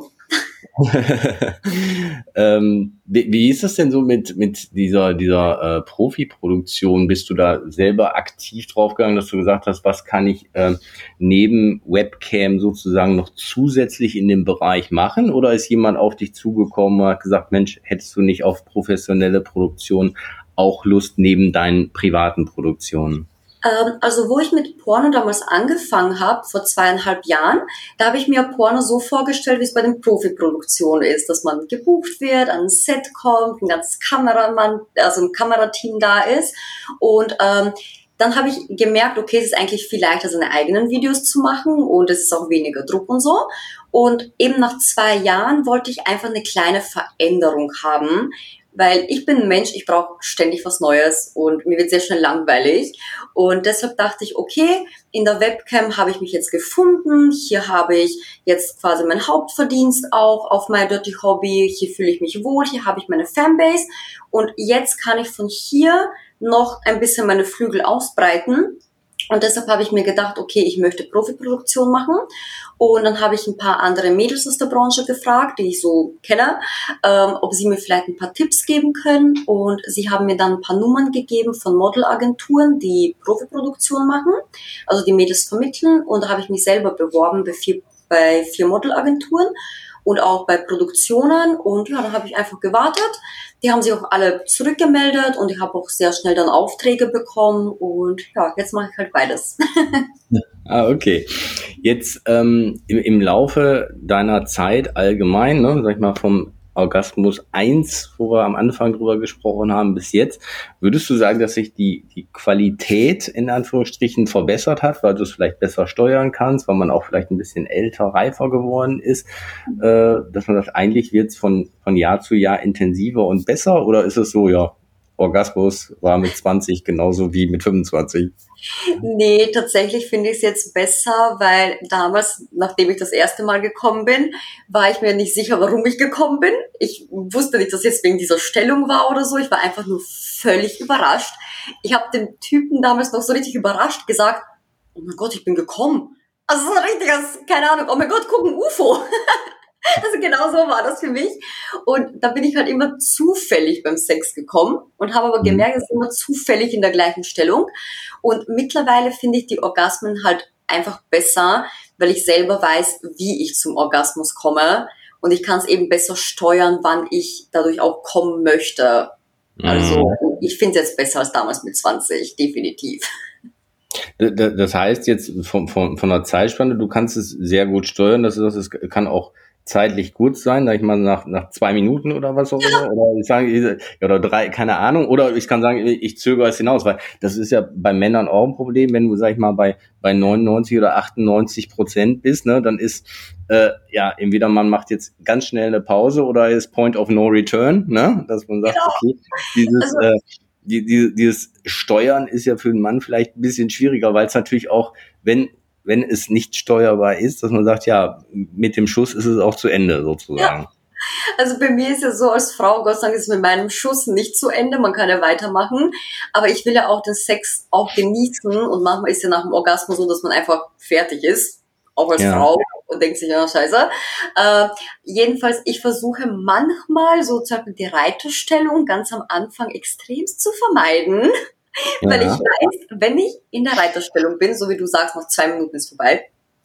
ähm, wie, wie ist das denn so mit, mit dieser, dieser äh, Profi-Produktion? Bist du da selber aktiv draufgegangen, dass du gesagt hast, was kann ich äh, neben Webcam sozusagen noch zusätzlich in dem Bereich machen? Oder ist jemand auf dich zugekommen und hat gesagt, Mensch, hättest du nicht auf professionelle Produktion auch Lust neben deinen privaten Produktionen? Also wo ich mit Porno damals angefangen habe, vor zweieinhalb Jahren, da habe ich mir Porno so vorgestellt, wie es bei den Profiproduktionen ist, dass man gebucht wird, an ein Set kommt, ein ganzes Kameramann, also ein Kamerateam da ist und ähm, dann habe ich gemerkt, okay, es ist eigentlich viel leichter, seine eigenen Videos zu machen und es ist auch weniger Druck und so. Und eben nach zwei Jahren wollte ich einfach eine kleine Veränderung haben, weil ich bin ein Mensch, ich brauche ständig was Neues und mir wird sehr schnell langweilig. Und deshalb dachte ich, okay, in der Webcam habe ich mich jetzt gefunden. Hier habe ich jetzt quasi meinen Hauptverdienst auch auf My Dirty Hobby. Hier fühle ich mich wohl, hier habe ich meine Fanbase. Und jetzt kann ich von hier noch ein bisschen meine Flügel ausbreiten. Und deshalb habe ich mir gedacht, okay, ich möchte Profiproduktion machen. Und dann habe ich ein paar andere Mädels aus der Branche gefragt, die ich so kenne, ähm, ob sie mir vielleicht ein paar Tipps geben können. Und sie haben mir dann ein paar Nummern gegeben von Modelagenturen, die Profiproduktion machen, also die Mädels vermitteln. Und da habe ich mich selber beworben bei vier, bei vier Modelagenturen und auch bei Produktionen. Und ja, dann habe ich einfach gewartet. Die haben sich auch alle zurückgemeldet und ich habe auch sehr schnell dann Aufträge bekommen. Und ja, jetzt mache ich halt beides. Ah, okay. Jetzt ähm, im, im Laufe deiner Zeit allgemein, ne, sag ich mal vom Orgasmus eins, wo wir am Anfang drüber gesprochen haben, bis jetzt, würdest du sagen, dass sich die, die Qualität in Anführungsstrichen verbessert hat, weil du es vielleicht besser steuern kannst, weil man auch vielleicht ein bisschen älter, reifer geworden ist, äh, dass man sagt, eigentlich wird es von, von Jahr zu Jahr intensiver und besser, oder ist es so, ja, Orgasmus war mit zwanzig genauso wie mit fünfundzwanzig? Nee, tatsächlich finde ich es jetzt besser, weil damals, nachdem ich das erste Mal gekommen bin, war ich mir nicht sicher, warum ich gekommen bin. Ich wusste nicht, dass es jetzt wegen dieser Stellung war oder so. Ich war einfach nur völlig überrascht. Ich habe dem Typen damals noch so richtig überrascht gesagt, oh mein Gott, ich bin gekommen. Also so richtig, als, keine Ahnung, oh mein Gott, guck, ein U F O. Also genau so war das für mich. Und da bin ich halt immer zufällig beim Sex gekommen und habe aber gemerkt, es ist immer zufällig in der gleichen Stellung. Und mittlerweile finde ich die Orgasmen halt einfach besser, weil ich selber weiß, wie ich zum Orgasmus komme. Und ich kann es eben besser steuern, wann ich dadurch auch kommen möchte. Also ich finde es jetzt besser als damals mit zwanzig, definitiv. Das heißt jetzt von, von, von der Zeitspanne, du kannst es sehr gut steuern, das ist, es kann auch zeitlich gut sein, sag ich mal, nach, nach zwei Minuten oder was auch immer, oder ich sage, oder drei, keine Ahnung, oder ich kann sagen, ich zögere es hinaus, weil das ist ja bei Männern auch ein Problem, wenn du, sag ich mal, bei, bei neunundneunzig oder achtundneunzig Prozent bist, ne, dann ist, äh, ja, entweder man macht jetzt ganz schnell eine Pause oder ist Point of No Return, ne, dass man sagt, okay, dieses, also, äh, die, die, dieses Steuern ist ja für einen Mann vielleicht ein bisschen schwieriger, weil es natürlich auch, wenn wenn es nicht steuerbar ist, dass man sagt, ja, mit dem Schuss ist es auch zu Ende sozusagen. Ja. Also bei mir ist ja so als Frau, Gott sei Dank ist es mit meinem Schuss nicht zu Ende, man kann ja weitermachen, aber ich will ja auch den Sex auch genießen und manchmal ist ja nach dem Orgasmus so, dass man einfach fertig ist, auch als ja. Frau und denkt sich, ja, scheiße. Äh, jedenfalls, ich versuche manchmal sozusagen die Reiterstellung ganz am Anfang extremst zu vermeiden. Ja. Weil ich weiß, wenn ich in der Reiterstellung bin, so wie du sagst, noch zwei Minuten ist vorbei.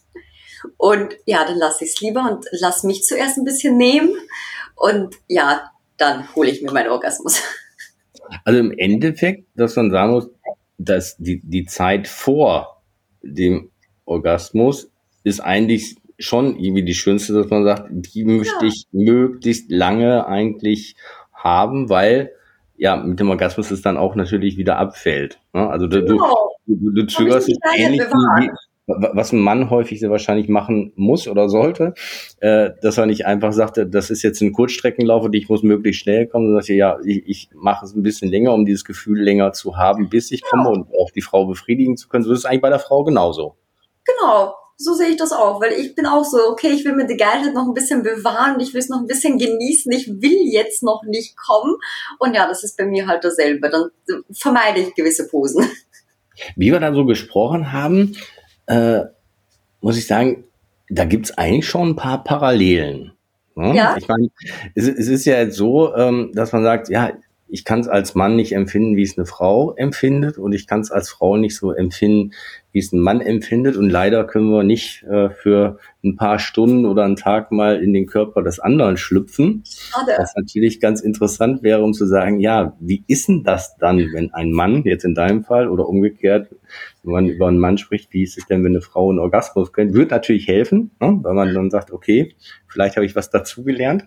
Und ja, dann lasse ich es lieber und lass mich zuerst ein bisschen nehmen. Und ja, dann hole ich mir meinen Orgasmus. Also im Endeffekt, dass man sagen muss, dass die, die Zeit vor dem Orgasmus ist eigentlich schon irgendwie die schönste, dass man sagt, die möchte ich ja. möglichst lange eigentlich haben, weil ja, mit dem Orgasmus es dann auch natürlich wieder abfällt. Ne? Also du, genau. du, du, du zögerst es ähnlich wie, wie, was ein Mann häufig sehr wahrscheinlich machen muss oder sollte, äh, dass er nicht einfach sagt, das ist jetzt ein Kurzstreckenlauf und ich muss möglichst schnell kommen, sondern dass ich, ja, ich, ich mache es ein bisschen länger, um dieses Gefühl länger zu haben, bis ich komme ja. und auch die Frau befriedigen zu können. So ist es eigentlich bei der Frau genauso. Genau. so sehe ich das auch, weil ich bin auch so, okay, ich will mir die Geilheit noch ein bisschen bewahren, ich will es noch ein bisschen genießen, ich will jetzt noch nicht kommen. Und ja, das ist bei mir halt dasselbe. Dann vermeide ich gewisse Posen. Wie wir da so gesprochen haben, äh, muss ich sagen, da gibt's eigentlich schon ein paar Parallelen. Ne? Ja. Ich meine, es, es ist ja jetzt so, ähm, dass man sagt, ja, ich kann es als Mann nicht empfinden, wie es eine Frau empfindet, und ich kann es als Frau nicht so empfinden, wie es ein Mann empfindet, und leider können wir nicht äh, für ein paar Stunden oder einen Tag mal in den Körper des anderen schlüpfen. Schade. Was natürlich ganz interessant wäre, um zu sagen, ja, wie ist denn das dann, wenn ein Mann, jetzt in deinem Fall oder umgekehrt, wenn man über einen Mann spricht, wie ist es denn, wenn eine Frau einen Orgasmus kennt? Würde natürlich helfen, ne? Weil man dann sagt, okay, vielleicht habe ich was dazugelernt.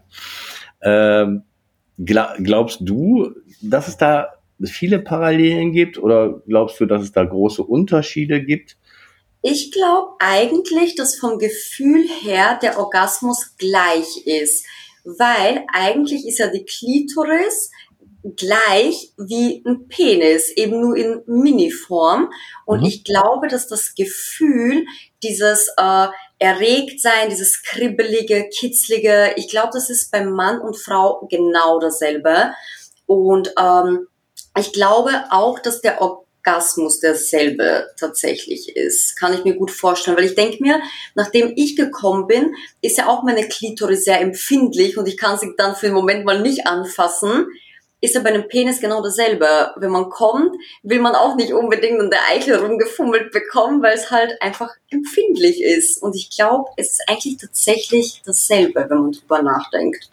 Ähm, Glaubst du, dass es da viele Parallelen gibt, oder glaubst du, dass es da große Unterschiede gibt? Ich glaube eigentlich, dass vom Gefühl her der Orgasmus gleich ist, weil eigentlich ist ja die Klitoris gleich wie ein Penis, eben nur in Miniform. Und mhm. ich glaube, dass das Gefühl, dieses äh, Erregtsein, dieses kribbelige, kitzlige, ich glaube, das ist beim Mann und Frau genau dasselbe. Und ähm, ich glaube auch, dass der Orgasmus derselbe tatsächlich ist. Kann ich mir gut vorstellen, weil ich denke mir, nachdem ich gekommen bin, ist ja auch meine Klitoris sehr empfindlich und ich kann sie dann für den Moment mal nicht anfassen. Ist ja bei einem Penis genau dasselbe. Wenn man kommt, will man auch nicht unbedingt an der Eichel rumgefummelt bekommen, weil es halt einfach empfindlich ist. Und ich glaube, es ist eigentlich tatsächlich dasselbe, wenn man drüber nachdenkt.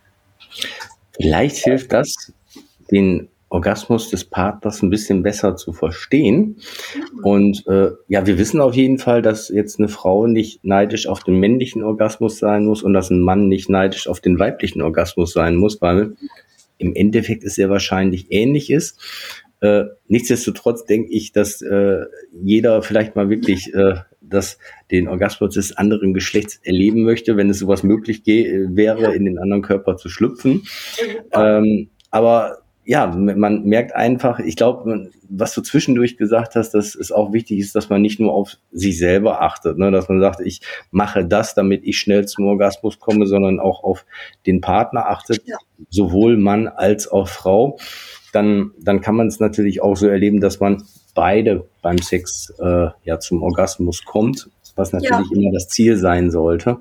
Vielleicht hilft das, den Orgasmus des Partners ein bisschen besser zu verstehen. Und äh, ja, wir wissen auf jeden Fall, dass jetzt eine Frau nicht neidisch auf den männlichen Orgasmus sein muss und dass ein Mann nicht neidisch auf den weiblichen Orgasmus sein muss, weil im Endeffekt es sehr wahrscheinlich ähnlich ist. Äh, nichtsdestotrotz denke ich, dass äh, jeder vielleicht mal wirklich äh, das, den Orgasmus des anderen Geschlechts erleben möchte, wenn es sowas möglich ge- wäre, in den anderen Körper zu schlüpfen. Ähm, aber ja, man merkt einfach, ich glaube, was du zwischendurch gesagt hast, dass es auch wichtig ist, dass man nicht nur auf sich selber achtet, ne? Dass man sagt, ich mache das, damit ich schnell zum Orgasmus komme, sondern auch auf den Partner achtet, ja. Sowohl Mann als auch Frau. Dann, dann kann man es natürlich auch so erleben, dass man beide beim Sex äh, ja zum Orgasmus kommt, was natürlich ja. immer das Ziel sein sollte.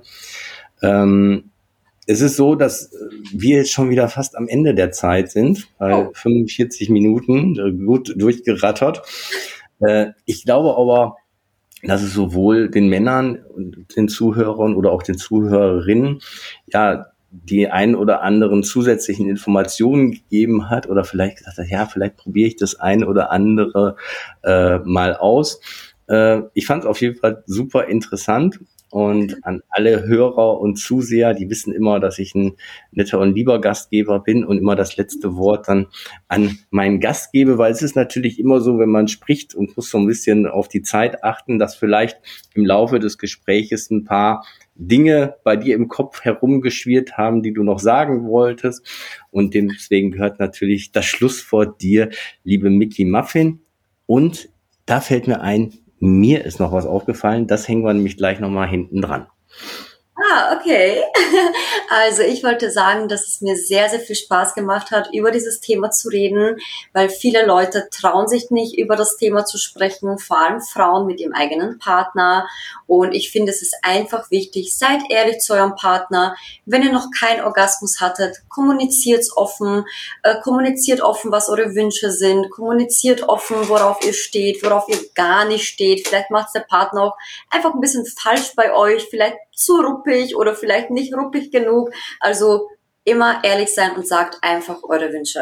Ähm, Es ist so, dass wir jetzt schon wieder fast am Ende der Zeit sind, bei oh. fünfundvierzig Minuten, gut durchgerattert. Ich glaube aber, dass es sowohl den Männern und den Zuhörern oder auch den Zuhörerinnen ja die ein oder anderen zusätzlichen Informationen gegeben hat oder vielleicht gesagt hat, ja, vielleicht probiere ich das ein oder andere äh, mal aus. Äh, ich fand es auf jeden Fall super interessant. Und an alle Hörer und Zuseher, die wissen immer, dass ich ein netter und lieber Gastgeber bin und immer das letzte Wort dann an meinen Gast gebe, weil es ist natürlich immer so, wenn man spricht und muss so ein bisschen auf die Zeit achten, dass vielleicht im Laufe des Gespräches ein paar Dinge bei dir im Kopf herumgeschwirrt haben, die du noch sagen wolltest. Und deswegen gehört natürlich das Schlusswort dir, liebe Mickey Muffin. Und da fällt mir ein, mir ist noch was aufgefallen, das hängen wir nämlich gleich nochmal hinten dran. Ah, okay. Also ich wollte sagen, dass es mir sehr, sehr viel Spaß gemacht hat, über dieses Thema zu reden, weil viele Leute trauen sich nicht, über das Thema zu sprechen, vor allem Frauen mit ihrem eigenen Partner. Und ich finde, es ist einfach wichtig, seid ehrlich zu eurem Partner. Wenn ihr noch keinen Orgasmus hattet, kommuniziert offen, äh, kommuniziert offen, was eure Wünsche sind, kommuniziert offen, worauf ihr steht, worauf ihr gar nicht steht. Vielleicht macht der Partner auch einfach ein bisschen falsch bei euch, vielleicht zu ruppig oder vielleicht nicht ruppig genug. Also immer ehrlich sein und sagt einfach eure Wünsche.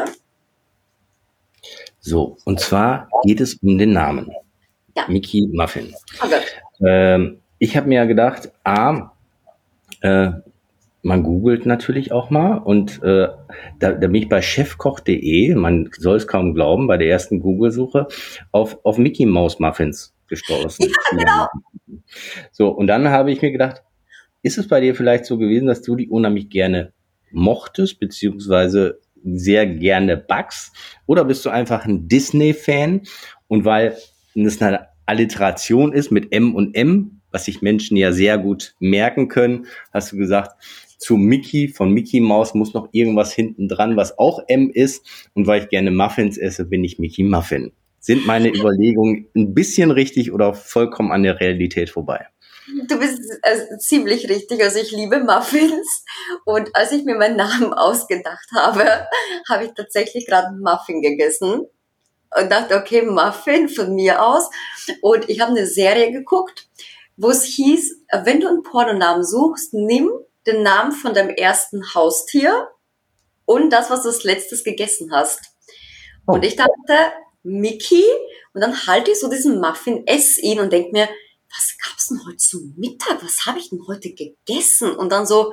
So, und zwar geht es um den Namen. Ja. Mickey Muffin. Okay. Ähm, ich habe mir ja gedacht, A, äh, man googelt natürlich auch mal und äh, da, da bin ich bei chefkoch punkt de, man soll es kaum glauben, bei der ersten Google-Suche auf, auf Mickey Maus Muffins gestoßen. Ja, genau. So, und dann habe ich mir gedacht, ist es bei dir vielleicht so gewesen, dass du die unheimlich gerne mochtest, beziehungsweise sehr gerne backst? Oder bist du einfach ein Disney-Fan? Und weil es eine Alliteration ist mit M und M, was sich Menschen ja sehr gut merken können, hast du gesagt, zu Mickey, von Mickey Maus muss noch irgendwas hinten dran, was auch M ist. Und weil ich gerne Muffins esse, bin ich Mickey Muffin. Sind meine Überlegungen ein bisschen richtig oder vollkommen an der Realität vorbei? Du bist äh, ziemlich richtig. Also ich liebe Muffins. Und als ich mir meinen Namen ausgedacht habe, habe ich tatsächlich gerade einen Muffin gegessen. Und dachte, okay, Muffin von mir aus. Und ich habe eine Serie geguckt, wo es hieß, wenn du einen Pornonamen suchst, nimm den Namen von deinem ersten Haustier und das, was du als letztes gegessen hast. Oh. Und ich dachte, Mickey, und dann halte ich so diesen Muffin, esse ihn und denke mir, was gab's denn heute zum Mittag? Was habe ich denn heute gegessen? Und dann so,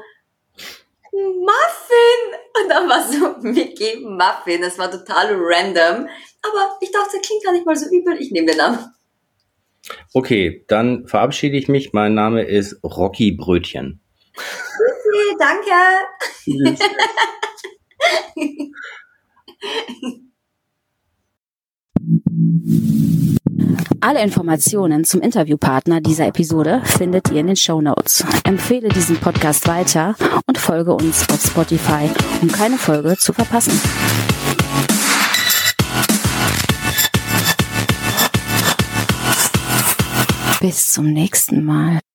Muffin! Und dann war so Mickey Muffin. Das war total random. Aber ich dachte, das klingt gar nicht mal so übel. Ich nehme den Namen. Okay, dann verabschiede ich mich. Mein Name ist Rocky Brötchen. Okay, danke. Alle Informationen zum Interviewpartner dieser Episode findet ihr in den Shownotes. Empfehle diesen Podcast weiter und folge uns auf Spotify, um keine Folge zu verpassen. Bis zum nächsten Mal.